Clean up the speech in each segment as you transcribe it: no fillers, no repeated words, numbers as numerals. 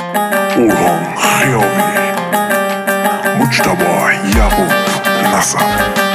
Orhan Xiyami, Mujtaba Yaqub Nasr.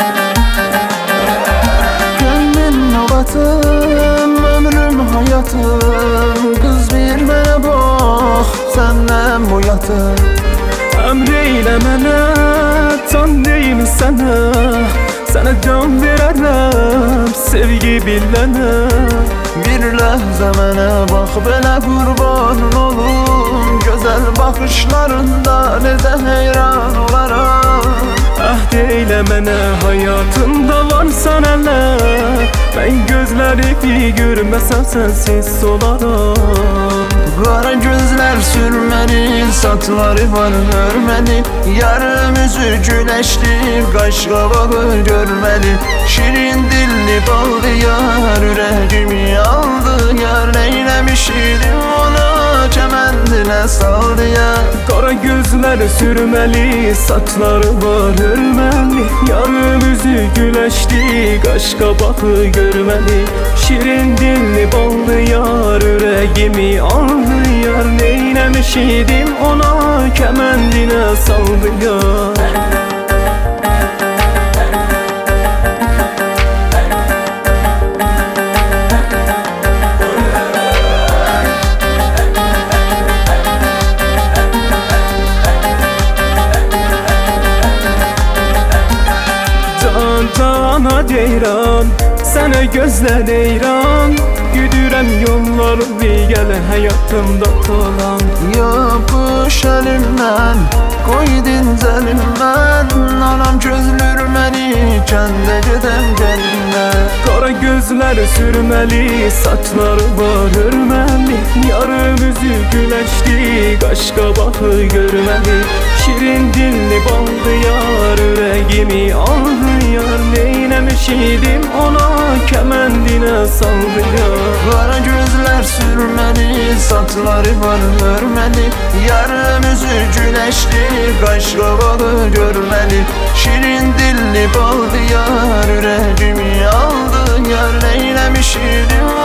Gönlüm nöbetim, ömrüm hayatım. Kız vermene bak, senden bu yatım. Emreyle mənə, can deyim sənə. Sənə can verərəm, sevgi bilənə. Bir ləhzə mənə bax, belə qurban olum. Gözəl baxışlarında necə heyran olaram. Əhd eylə mənə, həyatımda varsan hələ. Mən gözlərimi görməsəm sənsiz olaram. Qara gözlər sürmeli, saçları var hörmeli. Yarım üzü güləşli, qaş qabağı görməli. Şirin dilli ballı yar, ürəyimi aldı yar. Neyləmiş idim ona, kəməndinə saldı yar. Qara gözlər sürməli, saçları var hörməli. Yarım üzü güləşli, qaş qabağı görməli. Şirin dilli ballı yar, ürəyimi aldı yar. Neyləmiş idim ona, kəməndinə saldı yar. Cana deyirəm, sənə gözlənirəm. Güdürəm yollarını, gəl həyatımda qalan. Yapış əlimdən, qoy dincəlimdən. Anam gözlür məni, kəndə gedəm gəlimdən. Qara gözlər sürməli, saçları var hörməli. Yarım üzü güləşli, qaş qabağı görməli. Şirin dilli baldı yar, ürəyimi aldı yar. Neyləmiş idim ona, kəməndinə saldı yar. Qara gözlər sürməli, saçları var hörməli. Yarım üzü güləşli, qaş qabağı görməli. Şirin dilli baldı yar, ürəyimi aldı yar. Neyləmiş idim